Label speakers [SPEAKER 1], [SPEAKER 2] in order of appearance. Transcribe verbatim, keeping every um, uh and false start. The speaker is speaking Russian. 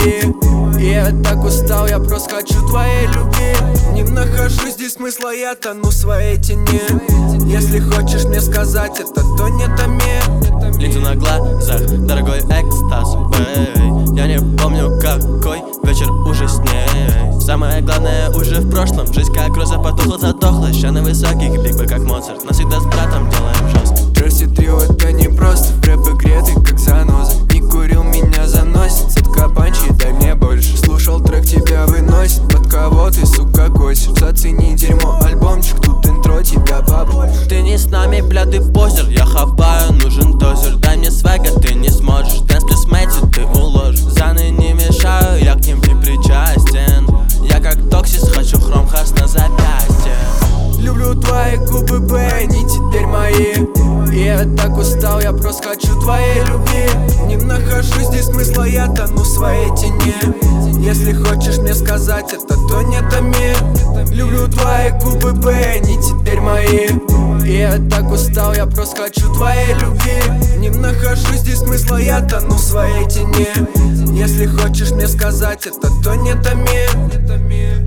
[SPEAKER 1] мои. И я так устал, я просто хочу твоей любви. Не нахожу здесь смысла, я тону в своей тени. Если хочешь мне сказать это, то не томи.
[SPEAKER 2] Линзу на глазах, дорогой экстаз, бэй. Я не помню, какой вечер уже с ней. Самое главное уже в прошлом. Жизнь как роза потухла, задохла. Ща на высоких, биг бой как Моцарт. Навсегда с братом делаем жестко.
[SPEAKER 1] Трасси трио это не просто. В рэп игре ты как заноза. Не курил, меня заносит. Сетка панчи, дай мне больше. Слушал трек, тебя выносит. Под кого ты, сука, косишь? Зацени дерьмо, альбомчик. Тут интро, тебя побольше.
[SPEAKER 2] Ты не с нами, бля, ты позер. Я хапаю, нужен дозер. Дай мне свега, ты не сможешь. Дэнс плюс Мэтью ты уложишь. Заны не мешаю, я к ним не причастен. Я как токсис, хочу хром харс на запястье.
[SPEAKER 1] Люблю твои губы, бэй, они теперь мои. И я так устал, я просто хочу твоей любви. Не нахожу здесь смысла, я тону в своей тени. Если хочешь мне сказать это, то не томи. Люблю твои губы, бэй, они теперь мои. И я так устал, я просто хочу твоей любви. Не нахожу здесь смысла, я тону в своей тени. Если хочешь мне сказать это, то не томи.